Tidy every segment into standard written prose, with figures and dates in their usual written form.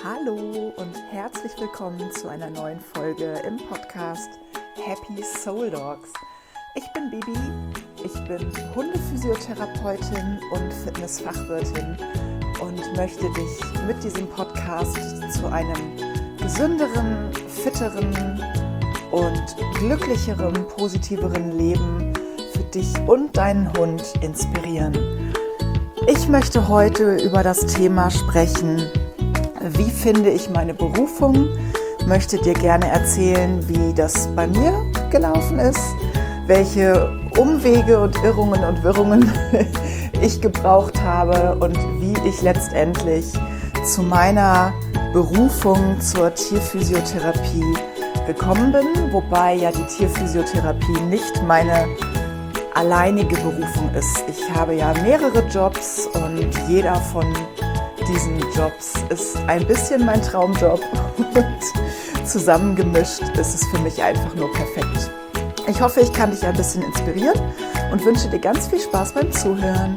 Hallo und herzlich willkommen zu einer neuen Folge im Podcast Happy Soul Dogs. Ich bin Bibi, ich bin Hundephysiotherapeutin und Fitnessfachwirtin und möchte dich mit diesem Podcast zu einem gesünderen, fitteren und glücklicheren, positiveren Leben für dich und deinen Hund inspirieren. Ich möchte heute über das Thema sprechen: Wie finde ich meine Berufung? Möchte dir gerne erzählen, wie das bei mir gelaufen ist, welche Umwege und Irrungen und Wirrungen ich gebraucht habe und wie ich letztendlich zu meiner Berufung zur Tierphysiotherapie gekommen bin, wobei ja die Tierphysiotherapie nicht meine alleinige Berufung ist. Ich habe ja mehrere Jobs und jeder von diesen Jobs ist ein bisschen mein Traumjob und zusammengemischt ist es für mich einfach nur perfekt. Ich hoffe, ich kann dich ein bisschen inspirieren und wünsche dir ganz viel Spaß beim Zuhören.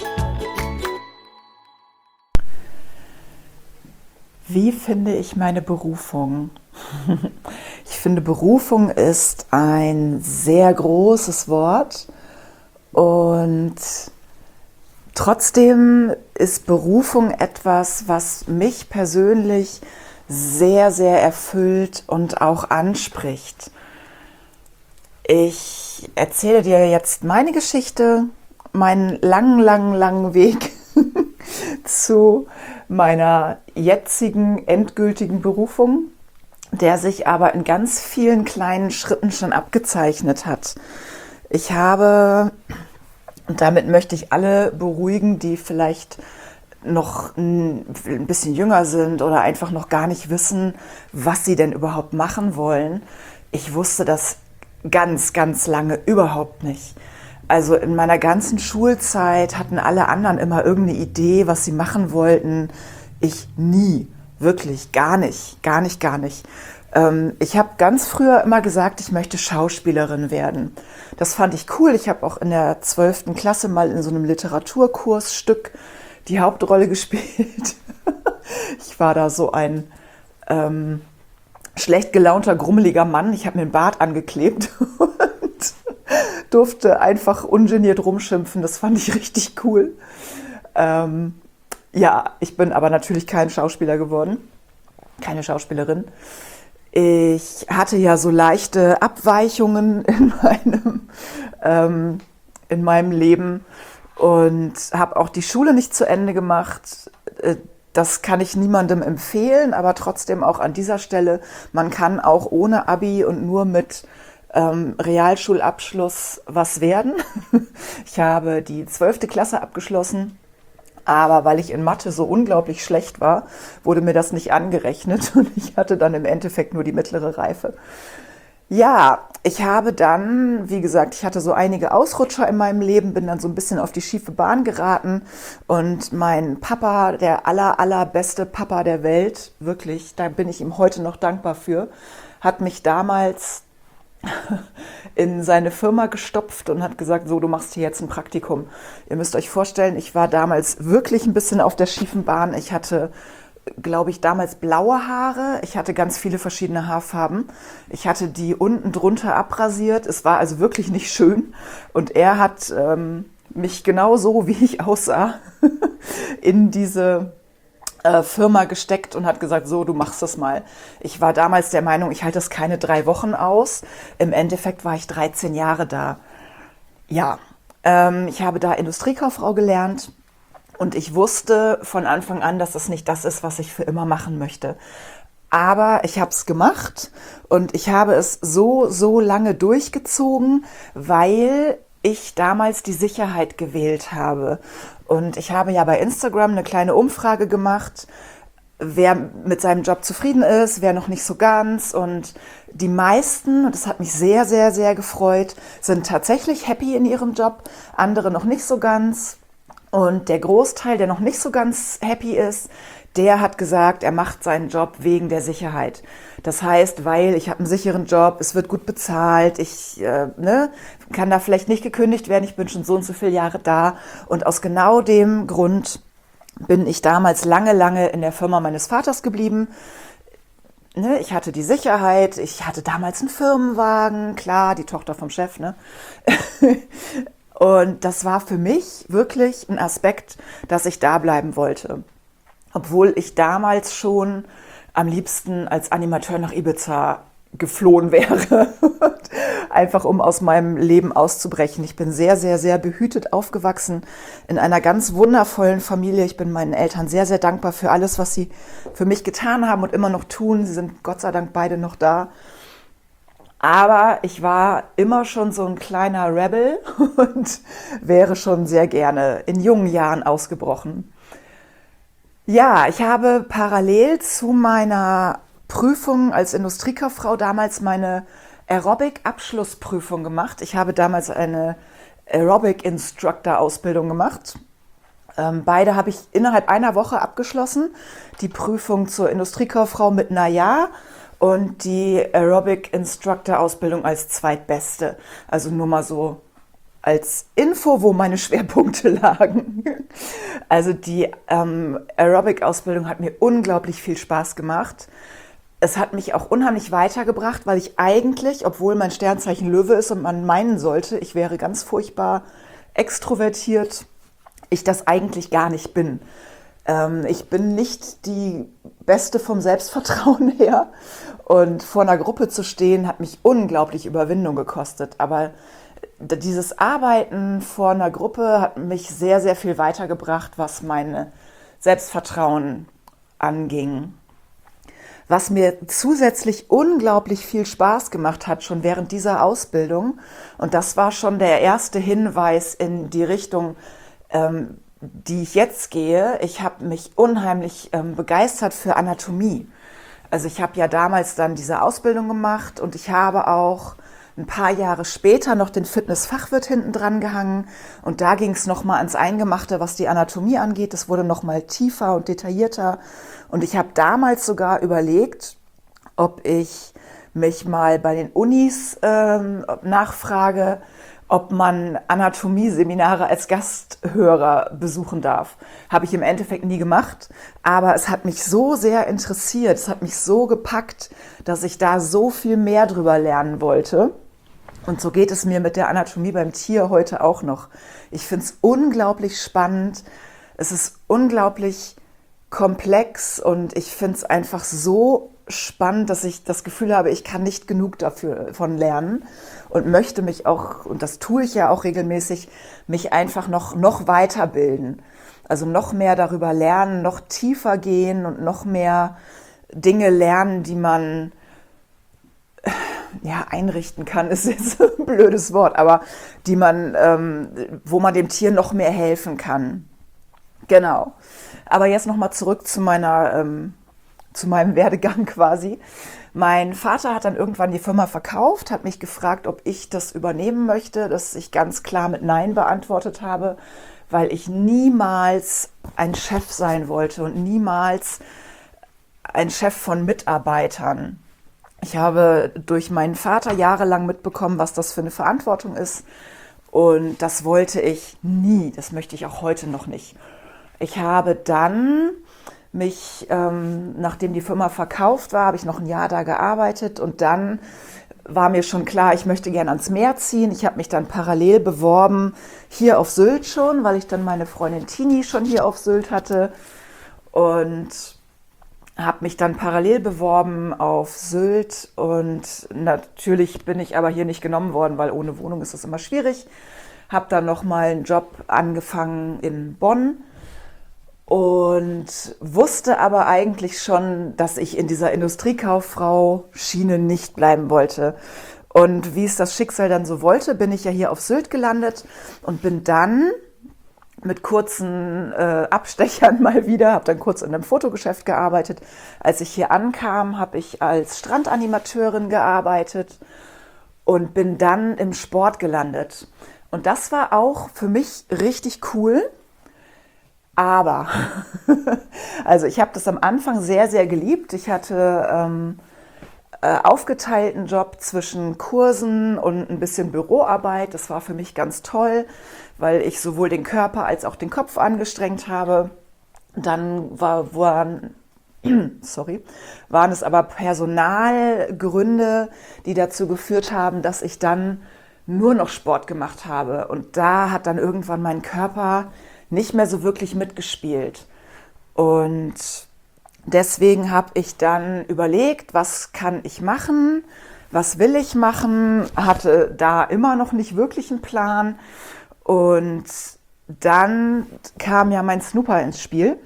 Wie finde ich meine Berufung? Ich finde, Berufung ist ein sehr großes Wort und trotzdem ist Berufung etwas, was mich persönlich sehr, sehr erfüllt und auch anspricht. Ich erzähle dir jetzt meine Geschichte, meinen langen Weg zu meiner jetzigen endgültigen Berufung, der sich aber in ganz vielen kleinen Schritten schon abgezeichnet hat. Ich habe, und damit möchte ich alle beruhigen, die vielleicht noch ein bisschen jünger sind oder einfach noch gar nicht wissen, was sie denn überhaupt machen wollen. Ich wusste das ganz lange überhaupt nicht. Also in meiner ganzen Schulzeit hatten alle anderen immer irgendeine Idee, was sie machen wollten. Ich nie, wirklich gar nicht. Ich habe ganz früher immer gesagt, ich möchte Schauspielerin werden. Das fand ich cool. Ich habe auch in der 12. Klasse mal in so einem Literaturkursstück die Hauptrolle gespielt. Ich war da so ein schlecht gelaunter, grummeliger Mann. Ich habe mir den Bart angeklebt und durfte einfach ungeniert rumschimpfen. Das fand ich richtig cool. Ja, ich bin aber natürlich kein Schauspieler geworden, keine Schauspielerin. Ich hatte ja so leichte Abweichungen in meinem Leben und habe auch die Schule nicht zu Ende gemacht. Das kann ich niemandem empfehlen, aber trotzdem auch an dieser Stelle, man kann auch ohne Abi und nur mit Realschulabschluss was werden. Ich habe die 12. Klasse abgeschlossen, aber weil ich in Mathe so unglaublich schlecht war, wurde mir das nicht angerechnet und ich hatte dann im Endeffekt nur die mittlere Reife. Ja, ich habe dann, wie gesagt, ich hatte so einige Ausrutscher in meinem Leben, bin dann so ein bisschen auf die schiefe Bahn geraten und mein Papa, der allerbeste Papa der Welt, wirklich, da bin ich ihm heute noch dankbar für, hat mich damals in seine Firma gestopft und hat gesagt, so, du machst hier jetzt ein Praktikum. Ihr müsst euch vorstellen, ich war damals wirklich ein bisschen auf der schiefen Bahn. Ich hatte, glaube ich, damals blaue Haare. Ich hatte ganz viele verschiedene Haarfarben. Ich hatte die unten drunter abrasiert. Es war also wirklich nicht schön. Und er hat mich genau so, wie ich aussah, in diese Firma gesteckt und hat gesagt, so, du machst das mal. Ich war damals der Meinung, ich halte das keine 3 Wochen aus. Im Endeffekt war ich 13 Jahre da. Ja, ich habe da Industriekauffrau gelernt und ich wusste von Anfang an, dass das nicht das ist, was ich für immer machen möchte. Aber ich habe es gemacht und ich habe es so lange durchgezogen, weil ich damals die Sicherheit gewählt habe. Und ich habe ja bei Instagram eine kleine Umfrage gemacht, wer mit seinem Job zufrieden ist, wer noch nicht so ganz. Und die meisten, und das hat mich sehr gefreut, sind tatsächlich happy in ihrem Job, andere noch nicht so ganz. Und der Großteil, der noch nicht so ganz happy ist, der hat gesagt, er macht seinen Job wegen der Sicherheit. Das heißt, weil ich habe einen sicheren Job, es wird gut bezahlt, ich kann da vielleicht nicht gekündigt werden, ich bin schon so und so viele Jahre da. Und aus genau dem Grund bin ich damals lange, lange in der Firma meines Vaters geblieben. Ne, ich hatte die Sicherheit, ich hatte damals einen Firmenwagen, klar, die Tochter vom Chef, ne? Und das war für mich wirklich ein Aspekt, dass ich da bleiben wollte. Obwohl ich damals schon am liebsten als Animateur nach Ibiza geflohen wäre, einfach um aus meinem Leben auszubrechen. Ich bin sehr, sehr, sehr behütet aufgewachsen in einer ganz wundervollen Familie. Ich bin meinen Eltern sehr, sehr dankbar für alles, was sie für mich getan haben und immer noch tun. Sie sind Gott sei Dank beide noch da. Aber ich war immer schon so ein kleiner Rebel und wäre schon sehr gerne in jungen Jahren ausgebrochen. Ja, ich habe parallel zu meiner Prüfung als Industriekauffrau damals meine Aerobic-Abschlussprüfung gemacht. Ich habe damals eine Aerobic-Instructor-Ausbildung gemacht. Beide habe ich innerhalb einer Woche abgeschlossen. Die Prüfung zur Industriekauffrau mit einer Ja und die Aerobic-Instructor-Ausbildung als zweitbeste. Also nur mal so als Info, wo meine Schwerpunkte lagen. Also die Aerobic-Ausbildung hat mir unglaublich viel Spaß gemacht. Es hat mich auch unheimlich weitergebracht, weil ich eigentlich, obwohl mein Sternzeichen Löwe ist und man meinen sollte, ich wäre ganz furchtbar extrovertiert, ich das eigentlich gar nicht bin. Ich bin nicht die Beste vom Selbstvertrauen her und vor einer Gruppe zu stehen, hat mich unglaublich Überwindung gekostet. Aber dieses Arbeiten vor einer Gruppe hat mich sehr, sehr viel weitergebracht, was mein Selbstvertrauen anging. Was mir zusätzlich unglaublich viel Spaß gemacht hat, schon während dieser Ausbildung, und das war schon der erste Hinweis in die Richtung, die ich jetzt gehe. Ich habe mich unheimlich begeistert für Anatomie. Also ich habe ja damals dann diese Ausbildung gemacht und ich habe auch ein paar Jahre später noch den Fitnessfachwirt hinten dran gehangen und da ging es nochmal ans Eingemachte, was die Anatomie angeht. Es wurde nochmal tiefer und detaillierter und ich habe damals sogar überlegt, ob ich mich mal bei den Unis nachfrage, ob man Anatomieseminare als Gasthörer besuchen darf. Habe ich im Endeffekt nie gemacht, aber es hat mich so sehr interessiert, es hat mich so gepackt, dass ich da so viel mehr drüber lernen wollte. Und so geht es mir mit der Anatomie beim Tier heute auch noch. Ich finde es unglaublich spannend, es ist unglaublich komplex und ich finde es einfach so spannend, dass ich das Gefühl habe, ich kann nicht genug davon lernen und möchte mich auch, und das tue ich ja auch regelmäßig, mich einfach noch weiterbilden. Also noch mehr darüber lernen, noch tiefer gehen und noch mehr Dinge lernen, die man ja, einrichten kann, ist jetzt ein blödes Wort, aber die man, wo man dem Tier noch mehr helfen kann. Genau. Aber jetzt nochmal zurück zu meinem Werdegang quasi. Mein Vater hat dann irgendwann die Firma verkauft, hat mich gefragt, ob ich das übernehmen möchte, das ich ganz klar mit Nein beantwortet habe, weil ich niemals ein Chef sein wollte und niemals ein Chef von Mitarbeitern. Ich habe durch meinen Vater jahrelang mitbekommen, was das für eine Verantwortung ist. Und das wollte ich nie. Das möchte ich auch heute noch nicht. Ich habe dann mich, nachdem die Firma verkauft war, habe ich noch ein Jahr da gearbeitet. Und dann war mir schon klar, ich möchte gerne ans Meer ziehen. Ich habe mich dann parallel beworben, hier auf Sylt schon, weil ich dann meine Freundin Tini schon hier auf Sylt hatte. Und habe mich dann parallel beworben auf Sylt und natürlich bin ich aber hier nicht genommen worden, weil ohne Wohnung ist das immer schwierig. Habe dann nochmal einen Job angefangen in Bonn und wusste aber eigentlich schon, dass ich in dieser Industriekauffrau-Schiene nicht bleiben wollte. Und wie es das Schicksal dann so wollte, bin ich ja hier auf Sylt gelandet und bin dann mit kurzen Abstechern mal wieder, habe dann kurz in einem Fotogeschäft gearbeitet. Als ich hier ankam, habe ich als Strandanimateurin gearbeitet und bin dann im Sport gelandet. Und das war auch für mich richtig cool. Aber, also ich habe das am Anfang sehr, sehr geliebt. Ich hatte aufgeteilten Job zwischen Kursen und ein bisschen Büroarbeit. Das war für mich ganz toll, weil ich sowohl den Körper als auch den Kopf angestrengt habe. Dann sorry, waren es aber Personalgründe, die dazu geführt haben, dass ich dann nur noch Sport gemacht habe. Und da hat dann irgendwann mein Körper nicht mehr so wirklich mitgespielt. Und deswegen habe ich dann überlegt, was kann ich machen, was will ich machen, hatte da immer noch nicht wirklich einen Plan. Und dann kam ja mein Snooper ins Spiel,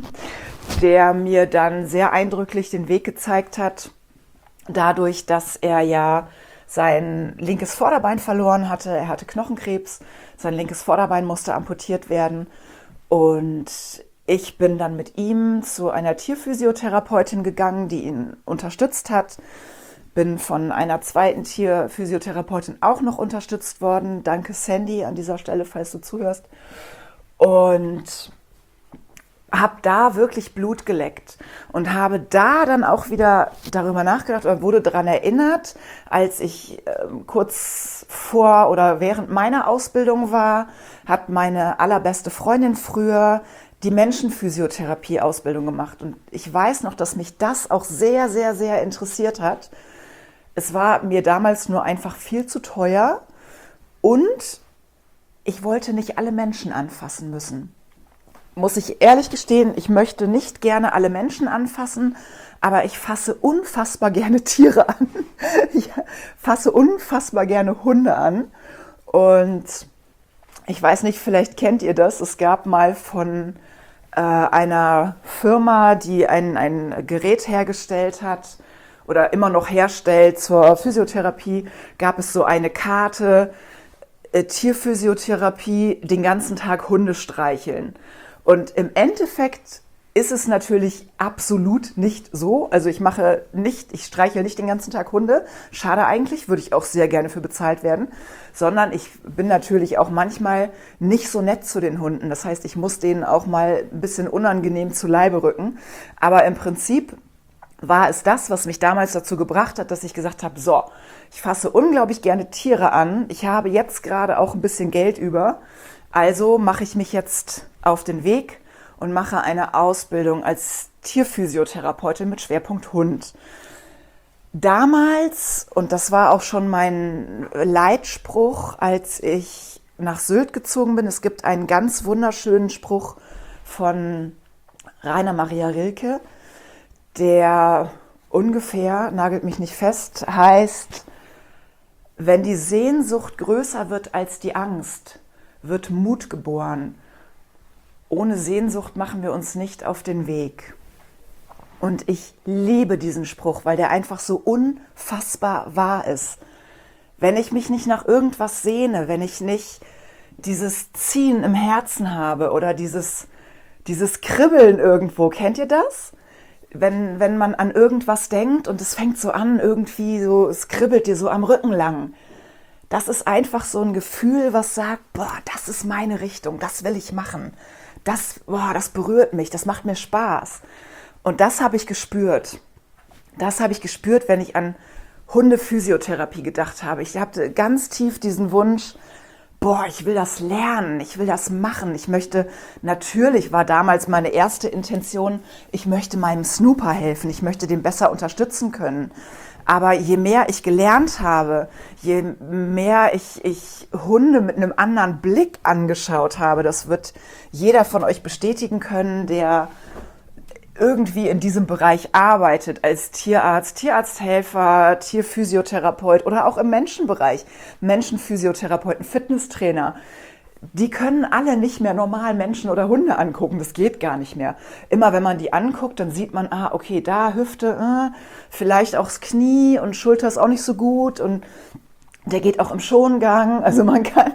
der mir dann sehr eindrücklich den Weg gezeigt hat, dadurch, dass er ja sein linkes Vorderbein verloren hatte. Er hatte Knochenkrebs, sein linkes Vorderbein musste amputiert werden. Und ich bin dann mit ihm zu einer Tierphysiotherapeutin gegangen, die ihn unterstützt hat. Bin von einer zweiten Tierphysiotherapeutin auch noch unterstützt worden. Danke Sandy an dieser Stelle, falls du zuhörst. Und habe da wirklich Blut geleckt und habe da dann auch wieder darüber nachgedacht oder wurde daran erinnert, als ich kurz vor oder während meiner Ausbildung war, hat meine allerbeste Freundin früher die Menschenphysiotherapie-Ausbildung gemacht. Und ich weiß noch, dass mich das auch sehr, sehr, sehr interessiert hat. Es war mir damals nur einfach viel zu teuer und ich wollte nicht alle Menschen anfassen müssen. Muss ich ehrlich gestehen, ich möchte nicht gerne alle Menschen anfassen, aber ich fasse unfassbar gerne Tiere an. Ich fasse unfassbar gerne Hunde an. Und ich weiß nicht, vielleicht kennt ihr das. Es gab mal von einer Firma, die ein Gerät hergestellt hat oder immer noch herstellt zur Physiotherapie, gab es so eine Karte, Tierphysiotherapie, den ganzen Tag Hunde streicheln. Und im Endeffekt ist es natürlich absolut nicht so. Also ich streiche nicht den ganzen Tag Hunde. Schade eigentlich, würde ich auch sehr gerne für bezahlt werden. Sondern ich bin natürlich auch manchmal nicht so nett zu den Hunden. Das heißt, ich muss denen auch mal ein bisschen unangenehm zu Leibe rücken. Aber im Prinzip war es das, was mich damals dazu gebracht hat, dass ich gesagt habe, so, ich fasse unglaublich gerne Tiere an. Ich habe jetzt gerade auch ein bisschen Geld über. Also mache ich mich jetzt auf den Weg und mache eine Ausbildung als Tierphysiotherapeutin mit Schwerpunkt Hund. Damals, und das war auch schon mein Leitspruch, als ich nach Sylt gezogen bin, es gibt einen ganz wunderschönen Spruch von Rainer Maria Rilke, der ungefähr, nagelt mich nicht fest, heißt, wenn die Sehnsucht größer wird als die Angst, wird Mut geboren. Ohne Sehnsucht machen wir uns nicht auf den Weg. Und ich liebe diesen Spruch, weil der einfach so unfassbar wahr ist. Wenn ich mich nicht nach irgendwas sehne, wenn ich nicht dieses Ziehen im Herzen habe oder dieses Kribbeln irgendwo, kennt ihr das? Wenn man an irgendwas denkt und es fängt so an, irgendwie so, es kribbelt dir so am Rücken lang. Das ist einfach so ein Gefühl, was sagt, boah, das ist meine Richtung, das will ich machen. Das berührt mich, das macht mir Spaß. Und das habe ich gespürt. Das habe ich gespürt, wenn ich an Hundephysiotherapie gedacht habe. Ich hatte ganz tief diesen Wunsch, boah, ich will das lernen, ich will das machen. Natürlich war damals meine erste Intention, ich möchte meinem Snooper helfen, ich möchte den besser unterstützen können. Aber je mehr ich gelernt habe, je mehr ich Hunde mit einem anderen Blick angeschaut habe, das wird jeder von euch bestätigen können, der irgendwie in diesem Bereich arbeitet, als Tierarzt, Tierarzthelfer, Tierphysiotherapeut oder auch im Menschenbereich, Menschenphysiotherapeuten, Fitnesstrainer. Die können alle nicht mehr normal Menschen oder Hunde angucken, das geht gar nicht mehr. Immer wenn man die anguckt, dann sieht man, okay, da Hüfte, vielleicht auch das Knie und Schulter ist auch nicht so gut und der geht auch im Schongang. Also man kann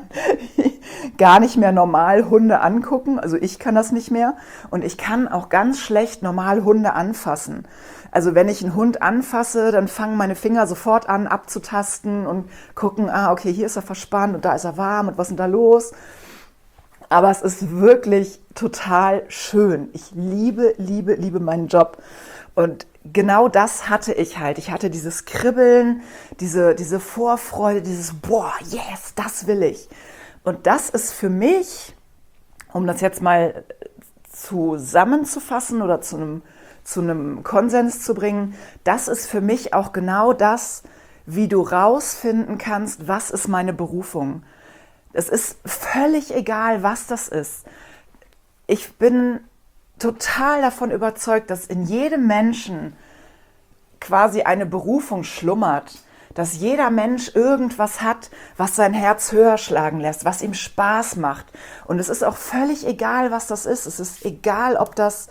gar nicht mehr normal Hunde angucken, also ich kann das nicht mehr und ich kann auch ganz schlecht normal Hunde anfassen. Also wenn ich einen Hund anfasse, dann fangen meine Finger sofort an abzutasten und gucken, okay, hier ist er verspannt und da ist er warm und was ist denn da los? Aber es ist wirklich total schön. Ich liebe, liebe, liebe meinen Job. Und genau das hatte ich halt. Ich hatte dieses Kribbeln, diese Vorfreude, dieses boah, yes, das will ich. Und das ist für mich, um das jetzt mal zusammenzufassen oder zu einem Konsens zu bringen, das ist für mich auch genau das, wie du rausfinden kannst, was ist meine Berufung. Es ist völlig egal, was das ist. Ich bin total davon überzeugt, dass in jedem Menschen quasi eine Berufung schlummert, dass jeder Mensch irgendwas hat, was sein Herz höher schlagen lässt, was ihm Spaß macht. Und es ist auch völlig egal, was das ist. Es ist egal, ob das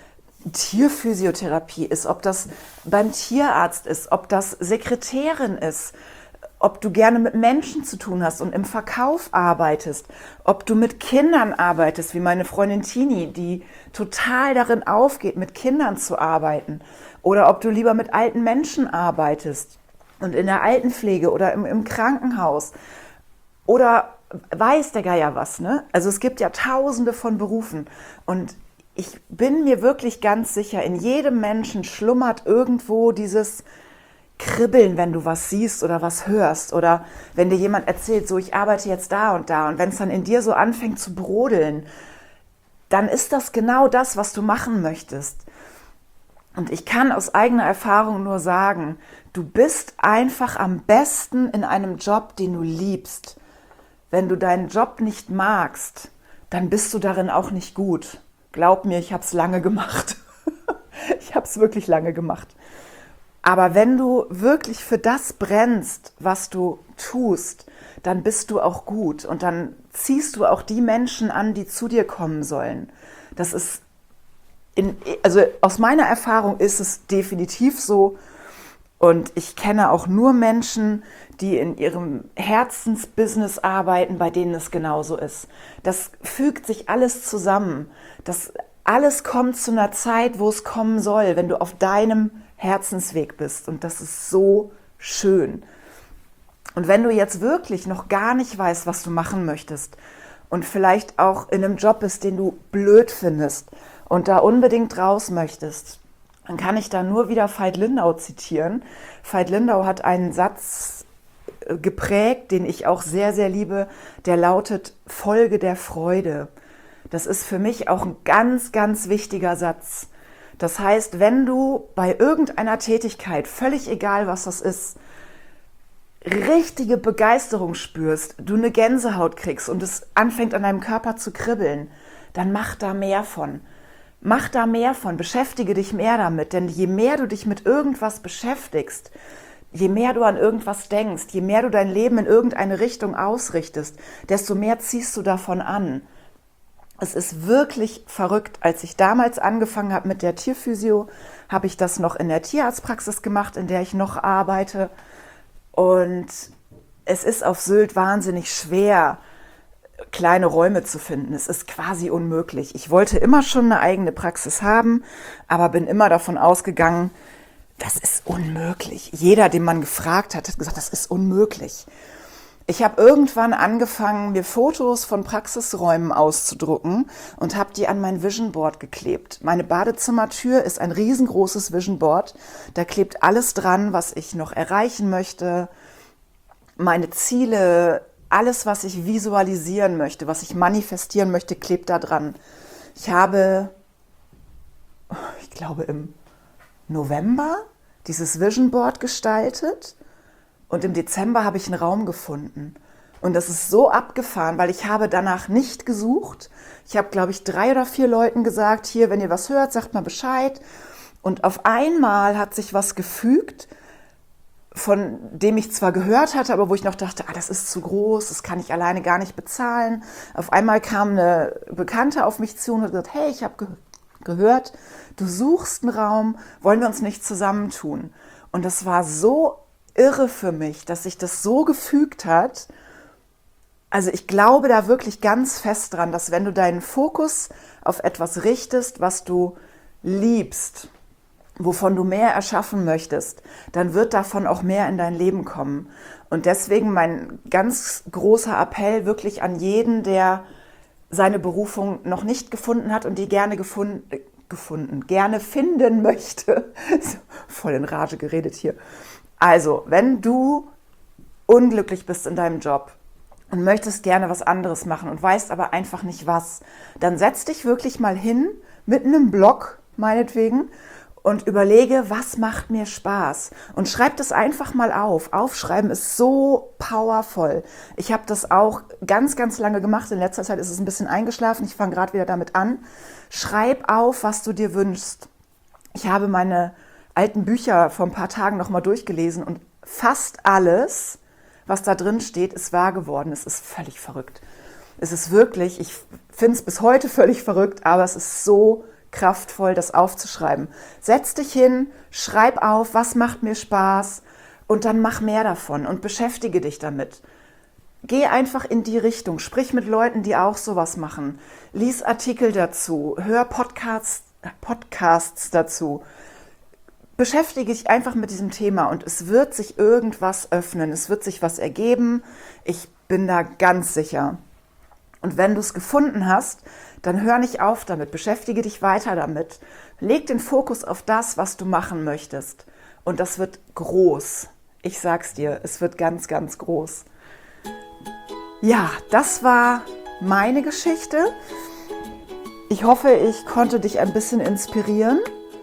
Tierphysiotherapie ist, ob das beim Tierarzt ist, ob das Sekretärin ist, ob du gerne mit Menschen zu tun hast und im Verkauf arbeitest, ob du mit Kindern arbeitest, wie meine Freundin Tini, die total darin aufgeht, mit Kindern zu arbeiten, oder ob du lieber mit alten Menschen arbeitest und in der Altenpflege oder im Krankenhaus oder weiß der Geier was, ne? Also es gibt ja tausende von Berufen und ich bin mir wirklich ganz sicher, in jedem Menschen schlummert irgendwo dieses Kribbeln, wenn du was siehst oder was hörst oder wenn dir jemand erzählt, so ich arbeite jetzt da und wenn es dann in dir so anfängt zu brodeln, dann ist das genau das, was du machen möchtest. Und ich kann aus eigener Erfahrung nur sagen, du bist einfach am besten in einem Job, den du liebst. Wenn du deinen Job nicht magst, dann bist du darin auch nicht gut. Glaub mir, ich habe es lange gemacht. Ich habe es wirklich lange gemacht. Aber wenn du wirklich für das brennst, was du tust, dann bist du auch gut und dann ziehst du auch die Menschen an, die zu dir kommen sollen. Das ist, also aus meiner Erfahrung ist es definitiv so und ich kenne auch nur Menschen, die in ihrem Herzensbusiness arbeiten, bei denen es genauso ist. Das fügt sich alles zusammen. Das alles kommt zu einer Zeit, wo es kommen soll, wenn du auf deinem Herzensweg bist. Und das ist so schön. Und wenn du jetzt wirklich noch gar nicht weißt, was du machen möchtest und vielleicht auch in einem Job bist, den du blöd findest und da unbedingt raus möchtest, dann kann ich da nur wieder Veit Lindau zitieren. Veit Lindau hat einen Satz geprägt, den ich auch sehr, sehr liebe, der lautet: Folge der Freude. Das ist für mich auch ein ganz, ganz wichtiger Satz. Das heißt, wenn du bei irgendeiner Tätigkeit, völlig egal was das ist, richtige Begeisterung spürst, du eine Gänsehaut kriegst und es anfängt an deinem Körper zu kribbeln, dann mach da mehr von. Mach da mehr von, beschäftige dich mehr damit, denn je mehr du dich mit irgendwas beschäftigst, je mehr du an irgendwas denkst, je mehr du dein Leben in irgendeine Richtung ausrichtest, desto mehr ziehst du davon an. Es ist wirklich verrückt. Als ich damals angefangen habe mit der Tierphysio, habe ich das noch in der Tierarztpraxis gemacht, in der ich noch arbeite. Und es ist auf Sylt wahnsinnig schwer, kleine Räume zu finden. Es ist quasi unmöglich. Ich wollte immer schon eine eigene Praxis haben, aber bin immer davon ausgegangen, das ist unmöglich. Jeder, den man gefragt hat, hat gesagt, das ist unmöglich. Ich habe irgendwann angefangen, mir Fotos von Praxisräumen auszudrucken und habe die an mein Vision Board geklebt. Meine Badezimmertür ist ein riesengroßes Vision Board. Da klebt alles dran, was ich noch erreichen möchte, meine Ziele, alles, was ich visualisieren möchte, was ich manifestieren möchte, klebt da dran. Ich habe, ich glaube im November dieses Vision Board gestaltet. Und im Dezember habe ich einen Raum gefunden. Und das ist so abgefahren, weil ich habe danach nicht gesucht. Ich habe, glaube ich, 3 oder 4 Leuten gesagt, hier, wenn ihr was hört, sagt mal Bescheid. Und auf einmal hat sich was gefügt, von dem ich zwar gehört hatte, aber wo ich noch dachte, das ist zu groß, das kann ich alleine gar nicht bezahlen. Auf einmal kam eine Bekannte auf mich zu und hat gesagt, hey, ich habe gehört, du suchst einen Raum, wollen wir uns nicht zusammentun? Und das war so irre für mich, dass sich das so gefügt hat. Also ich glaube da wirklich ganz fest dran, dass wenn du deinen Fokus auf etwas richtest, was du liebst, wovon du mehr erschaffen möchtest, dann wird davon auch mehr in dein Leben kommen. Und deswegen mein ganz großer Appell wirklich an jeden, der seine Berufung noch nicht gefunden hat und die gerne gerne finden möchte. So, voll in Rage geredet hier. Also, wenn du unglücklich bist in deinem Job, und möchtest gerne was anderes machen und weißt aber einfach nicht was, dann setz dich wirklich mal hin mit einem Block, meinetwegen, und überlege, was macht mir Spaß? Und schreib das einfach mal auf. Aufschreiben ist so powerful. Ich habe das auch ganz, ganz lange gemacht. In letzter Zeit ist es ein bisschen eingeschlafen. Ich fange gerade wieder damit an. Schreib auf, was du dir wünschst. Ich habe meine alten Bücher vor ein paar Tagen nochmal durchgelesen und fast alles, was da drin steht, ist wahr geworden. Es ist völlig verrückt. Es ist wirklich, ich finde es bis heute völlig verrückt, aber es ist so kraftvoll, das aufzuschreiben. Setz dich hin, schreib auf, was macht mir Spaß und dann mach mehr davon und beschäftige dich damit. Geh einfach in die Richtung, sprich mit Leuten, die auch sowas machen. Lies Artikel dazu, hör Podcasts dazu. Beschäftige dich einfach mit diesem Thema und es wird sich irgendwas öffnen, es wird sich was ergeben. Ich bin da ganz sicher. Und wenn du es gefunden hast, dann hör nicht auf damit, beschäftige dich weiter damit. Leg den Fokus auf das, was du machen möchtest. Und das wird groß. Ich sag's dir, es wird ganz, ganz groß. Ja, das war meine Geschichte. Ich hoffe, ich konnte dich ein bisschen inspirieren.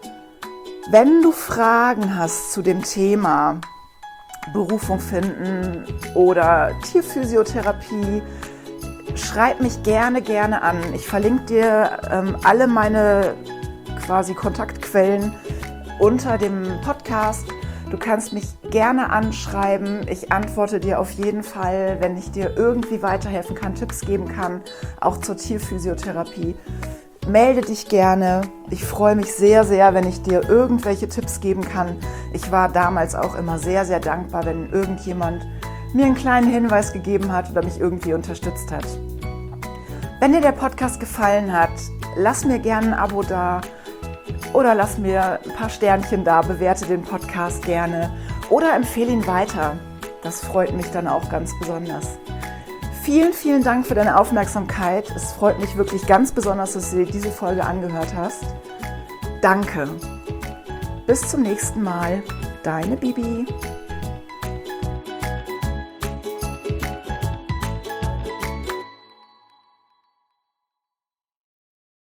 Wenn du Fragen hast zu dem Thema Berufung finden oder Tierphysiotherapie, schreib mich gerne an. Ich verlinke dir alle meine quasi Kontaktquellen unter dem Podcast. Du kannst mich gerne anschreiben. Ich antworte dir auf jeden Fall, wenn ich dir irgendwie weiterhelfen kann, Tipps geben kann, auch zur Tierphysiotherapie. Melde dich gerne. Ich freue mich sehr, sehr, wenn ich dir irgendwelche Tipps geben kann. Ich war damals auch immer sehr, sehr dankbar, wenn irgendjemand mir einen kleinen Hinweis gegeben hat oder mich irgendwie unterstützt hat. Wenn dir der Podcast gefallen hat, lass mir gerne ein Abo da oder lass mir ein paar Sternchen da, bewerte den Podcast gerne oder empfehle ihn weiter. Das freut mich dann auch ganz besonders. Vielen, vielen Dank für deine Aufmerksamkeit. Es freut mich wirklich ganz besonders, dass du dir diese Folge angehört hast. Danke. Bis zum nächsten Mal. Deine Bibi.